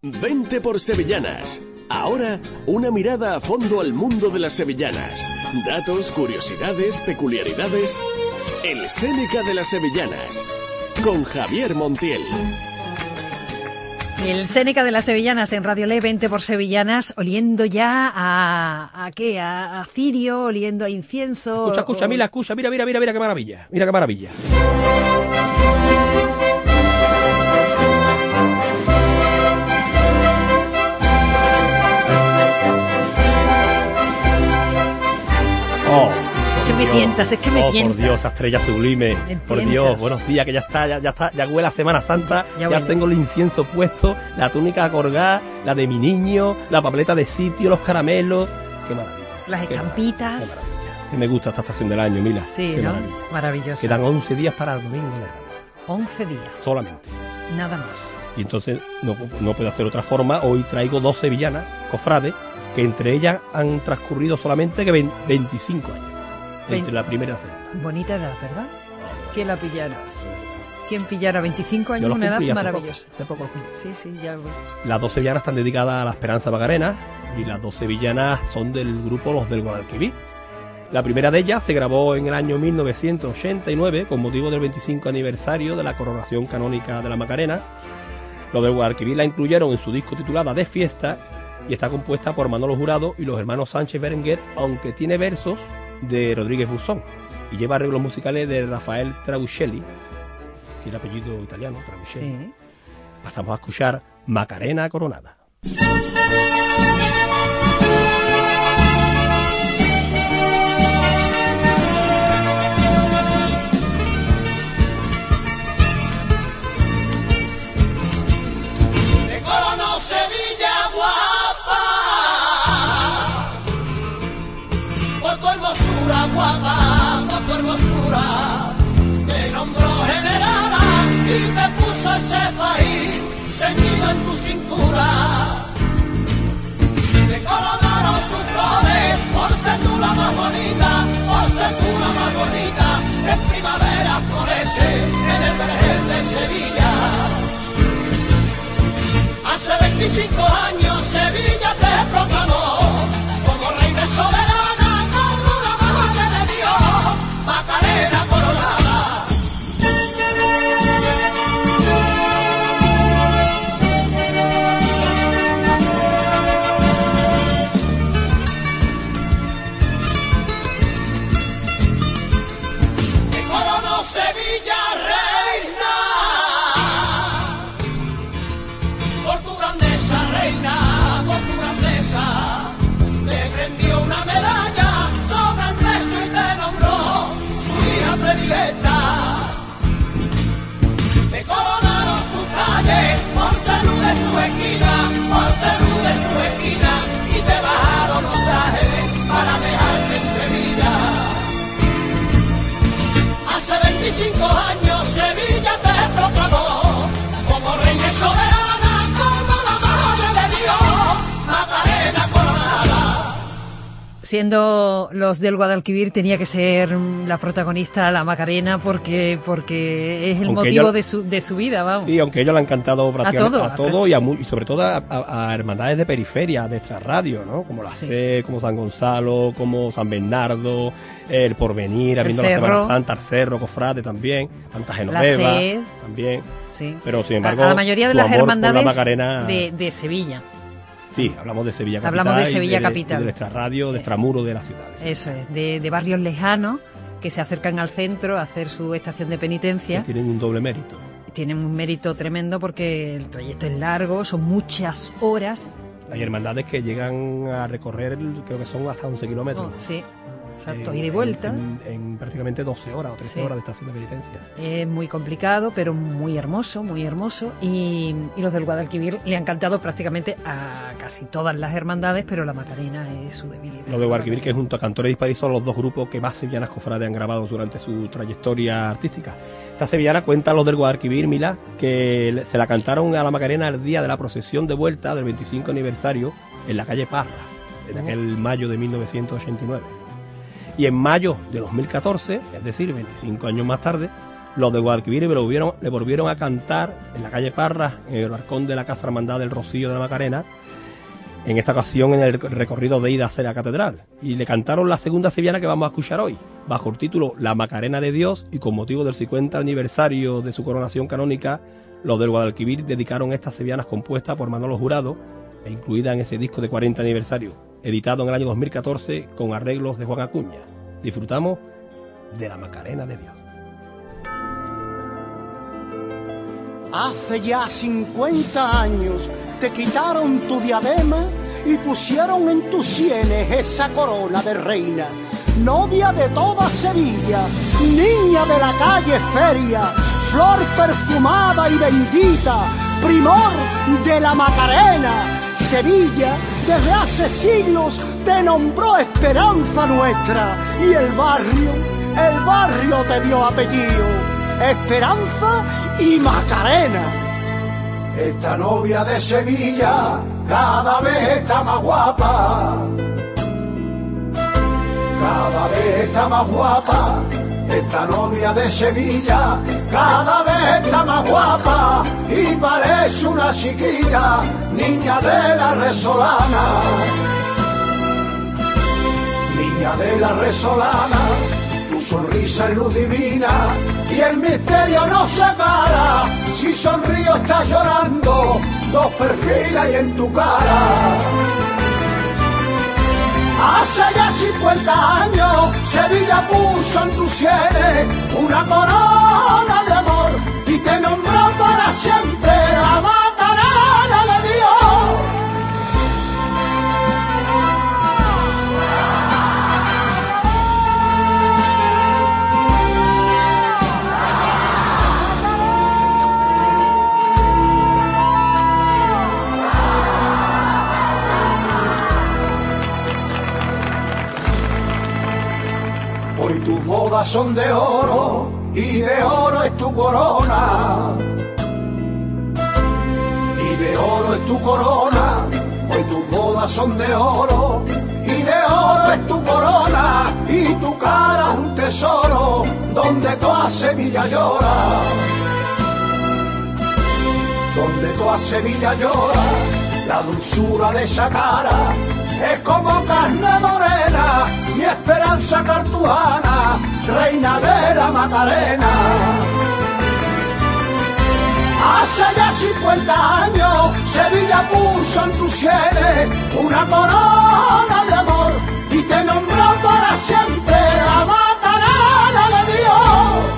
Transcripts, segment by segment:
Vente por Sevillanas. Ahora, una mirada a fondo al mundo de las sevillanas. Datos, curiosidades, peculiaridades. El Séneca de las Sevillanas. Con Javier Montiel. El Séneca de las Sevillanas en Radio Le, 20 por Sevillanas, oliendo ya ¿a qué? A cirio, oliendo a incienso. Escucha, Mila, escucha, mira qué maravilla. Mira qué maravilla. Es que me tientas. Por Dios, esa estrella sublime. Por Dios, buenos días, que ya está, ya huele a Semana Santa, ya tengo el incienso puesto, la túnica colgada, la de mi niño, la papeleta de sitio, los caramelos. Qué maravilla. Las estampitas. Qué maravilla. Que me gusta esta estación del año, Mila. Sí, qué ¿no? Maravilla. Maravilloso. Quedan 11 días para el domingo de Ramos. 11 días. Solamente. Nada más. Y entonces no puedo hacer otra forma. Hoy traigo 2 sevillanas, cofrades, que entre ellas han transcurrido solamente que 25 años. Entre la primera y la segunda. Bonita edad, ¿verdad? ¿Quién la pillara? ¿Quién pillara 25 años? Una edad maravillosa. Hace poco. Sí, ya voy. Las 2 sevillanas están dedicadas a la Esperanza Macarena y las 2 sevillanas son del grupo Los del Guadalquivir. La primera de ellas se grabó en el año 1989 con motivo del 25 aniversario de la coronación canónica de la Macarena. Los del Guadalquivir la incluyeron en su disco titulada De Fiesta y está compuesta por Manolo Jurado y los hermanos Sánchez Berenguer, aunque tiene versos de Rodríguez Busón y lleva arreglos musicales de Rafael Trabuccelli, tiene apellido italiano, Trabuccelli. Sí. Pasamos a escuchar Macarena Coronada. Guapa, por tu hermosura, te nombró generala y te puso ese país ceñido en tu cintura. Te coronaron sus flores por ser tú la más bonita, por ser tú la más bonita. En primavera florece en el vergel de Sevilla. Hace 25 años Sevilla te proclamó como reina soberana. Macarena coronada. Te coronó Sevilla reina por tu grandeza, reina, por tu grandeza. Te prendió una medalla sobre el pecho y te nombró predilecta. Me coronaron su calle por ser luz de su esquina, por ser luz de su esquina, y te bajaron los ángeles para dejarte en Sevilla. Hace 25 años Sevilla te proclamó como reina soberana, como la madre de Dios, Macarena coronada. Siendo los del Guadalquivir, tenía que ser la protagonista la Macarena porque es el motivo de su vida, vamos. Sí, aunque ellos le han cantado prácticamente a todo y sobre todo a hermandades de periferia, de extrarradio, ¿no? Como la C, como San Gonzalo, como San Bernardo, el Porvenir, habiendo la Semana Santa, el Cerro, Cofrade también, Santa Genoveva también. Sí. Pero sin embargo, a la mayoría de las hermandades Macarena... de Sevilla. Sí, hablamos de Sevilla Capital. Hablamos de Sevilla Capital. Del extrarradio, de extramuro de la ciudad. ¿Sí? Eso es, de barrios lejanos que se acercan al centro a hacer su estación de penitencia. Que tienen un doble mérito. Tienen un mérito tremendo porque el trayecto es largo, son muchas horas. Hay hermandades que llegan a recorrer, creo que son hasta 11 kilómetros. Sí. Exacto, ida y vuelta. En prácticamente 12 horas o 13 horas de estación de penitencia. Es muy complicado, pero muy hermoso, muy hermoso. Y los del Guadalquivir le han cantado prácticamente a casi todas las hermandades, pero la Macarena es su debilidad. Los del Guadalquivir, que junto a Cantores Disparis son los 2 grupos que más sevillanas cofrades han grabado durante su trayectoria artística. Esta sevillana cuenta los del Guadalquivir, Mila, que se la cantaron a la Macarena el día de la procesión de vuelta del 25 aniversario en la calle Parras, en aquel mayo de 1989. Y en mayo de 2014, es decir, 25 años más tarde, Los de Guadalquivir le volvieron a cantar en la calle Parra, en el balcón de la Casa Hermandad del Rocío de la Macarena, en esta ocasión en el recorrido de ida hacia la catedral. Y le cantaron la segunda sevillana que vamos a escuchar hoy, bajo el título La Macarena de Dios, y con motivo del 50 aniversario de su coronación canónica, los del Guadalquivir dedicaron estas sevillanas compuestas por Manolo Jurado e incluida en ese disco de 40 aniversario, editado en el año 2014 con arreglos de Juan Acuña. Disfrutamos de La Macarena de Dios. Hace ya 50 años te quitaron tu diadema y pusieron en tus sienes esa corona de reina. Novia de toda Sevilla, niña de la calle Feria, flor perfumada y bendita, primor de la Macarena. Sevilla desde hace siglos te nombró esperanza nuestra y el barrio te dio apellido, Esperanza y Macarena. Esta novia de Sevilla cada vez está más guapa, cada vez está más guapa. Esta novia de Sevilla cada vez está más guapa y parece una chiquilla, niña de la Resolana. Niña de la Resolana, tu sonrisa es luz divina y el misterio no se para. Si sonrío estás llorando, dos perfiles hay en tu cara. Hace ya 50 años Sevilla puso en tus sienes una corona de amor y te nombró para siempre la Macarena de Dios. Hoy tus bodas son de oro y de oro es tu corona. Y de oro es tu corona. Hoy tus bodas son de oro y de oro es tu corona. Y tu cara es un tesoro donde toda Sevilla llora. Donde toda Sevilla llora. La dulzura de esa cara es como carne morena, mi esperanza cartujana, reina de la Macarena. Hace ya 50 años Sevilla puso en tus sienes una corona de amor y te nombró para siempre la Macarena de Dios.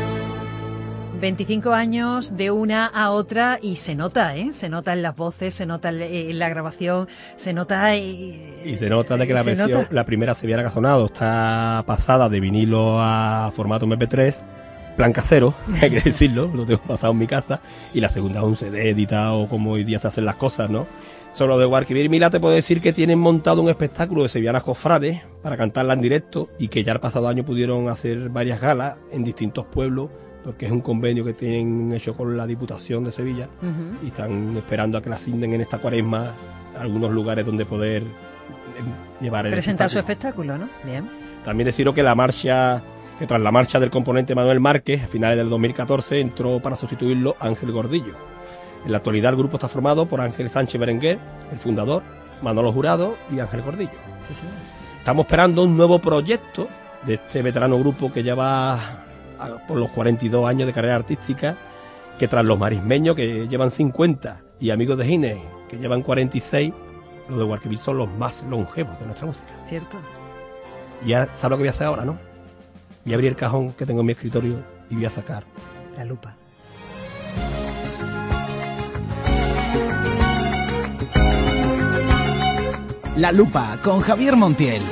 25 años de una a otra y se nota, ¿eh? Se nota en las voces, se nota en la grabación, se nota... Y se nota de que la versión, la primera sevillana que ha sonado está pasada de vinilo a formato MP3, plan casero, hay que decirlo, lo tengo pasado en mi casa, y la segunda es un CD editado como hoy día se hacen las cosas, ¿no? Solo de Guadalquivir y Milá te puedo decir que tienen montado un espectáculo de sevillanas cofrades para cantarla en directo y que ya el pasado año pudieron hacer varias galas en distintos pueblos, porque es un convenio que tienen hecho con la Diputación de Sevilla y están esperando a que la asignen en esta cuaresma algunos lugares donde poder llevar el presentar su espectáculo, ¿no? Bien. También deciros que tras la marcha del componente Manuel Márquez a finales del 2014 entró para sustituirlo Ángel Gordillo. En la actualidad el grupo está formado por Ángel Sánchez Berenguer, el fundador, Manolo Jurado y Ángel Gordillo. Sí, señor. Estamos esperando un nuevo proyecto de este veterano grupo que ya va por los 42 años de carrera artística, que tras los marismeños que llevan 50 y amigos de Gines que llevan 46, los de Guadalquivir son los más longevos de nuestra música. Cierto. Y ahora, ¿sabes lo que voy a hacer ahora, no? Voy a abrir el cajón que tengo en mi escritorio y voy a sacar la lupa. La lupa con Javier Montiel.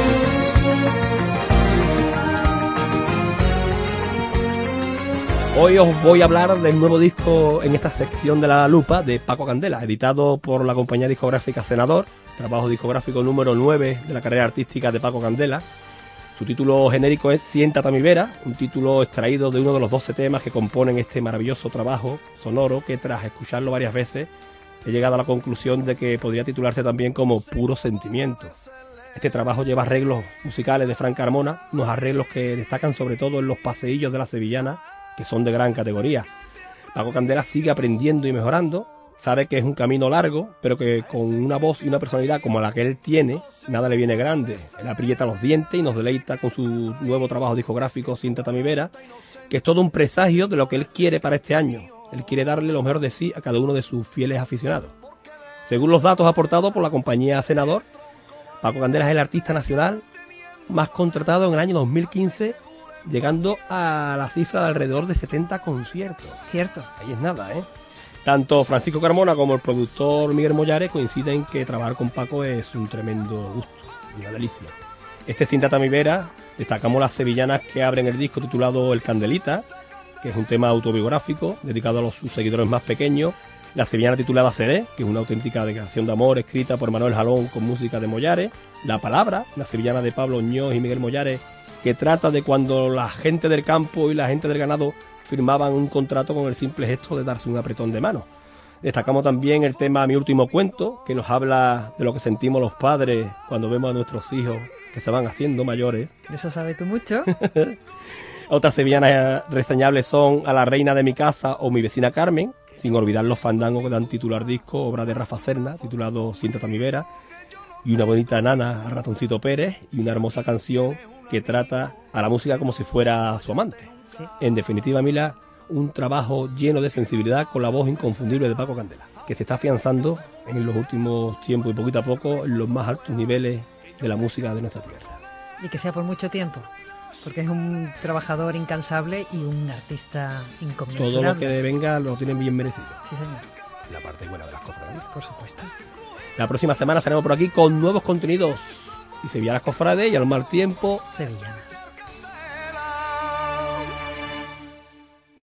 Hoy os voy a hablar del nuevo disco en esta sección de La Lupa de Paco Candela, editado por la compañía discográfica Senador, trabajo discográfico número 9 de la carrera artística de Paco Candela. Su título genérico es Siéntate a mi vera, un título extraído de uno de los 12 temas que componen este maravilloso trabajo sonoro que tras escucharlo varias veces he llegado a la conclusión de que podría titularse también como Puro Sentimiento. Este trabajo lleva arreglos musicales de Fran Carmona, unos arreglos que destacan sobre todo en los paseillos de la sevillana, que son de gran categoría. Paco Candela sigue aprendiendo y mejorando, sabe que es un camino largo, pero que con una voz y una personalidad como la que él tiene, nada le viene grande. Él aprieta los dientes y nos deleita con su nuevo trabajo discográfico, Siéntate a mi vera, que es todo un presagio de lo que él quiere para este año. Él quiere darle lo mejor de sí a cada uno de sus fieles aficionados. Según los datos aportados por la compañía Senador, Paco Candela es el artista nacional más contratado en el año 2015, llegando a la cifra de alrededor de 70 conciertos. Cierto. Ahí es nada, ¿eh? Tanto Francisco Carmona como el productor Miguel Mollares coinciden en que trabajar con Paco es un tremendo gusto, una delicia. Este Siéntate a mi vera, destacamos las sevillanas que abren el disco titulado El Candelita, que es un tema autobiográfico dedicado a sus seguidores más pequeños. La sevillana titulada Seré, que es una auténtica declaración de amor escrita por Manuel Jalón con música de Mollares. La Palabra, una sevillana de Pablo Oñós y Miguel Mollares, que trata de cuando la gente del campo y la gente del ganado firmaban un contrato con el simple gesto de darse un apretón de mano. Destacamos también el tema Mi último cuento, que nos habla de lo que sentimos los padres cuando vemos a nuestros hijos que se van haciendo mayores. De eso sabes tú mucho. Otras sevillanas reseñables son A la reina de mi casa o Mi vecina Carmen, sin olvidar los fandangos que dan título al disco, obra de Rafa Serna, titulado Siéntate a mi vera, y una bonita nana a Ratoncito Pérez, y una hermosa canción que trata a la música como si fuera su amante. Sí. En definitiva, Mila, un trabajo lleno de sensibilidad con la voz inconfundible de Paco Candela, que se está afianzando en los últimos tiempos y poquito a poco en los más altos niveles de la música de nuestra tierra. Y que sea por mucho tiempo, porque es un trabajador incansable y un artista inconmensurable. Todo lo que venga lo tienen bien merecido. Sí, señor. La parte buena de las cosas, ¿verdad? Por supuesto. La próxima semana estaremos por aquí con nuevos contenidos y sevillanas cofrades y al mal tiempo Sevillanas.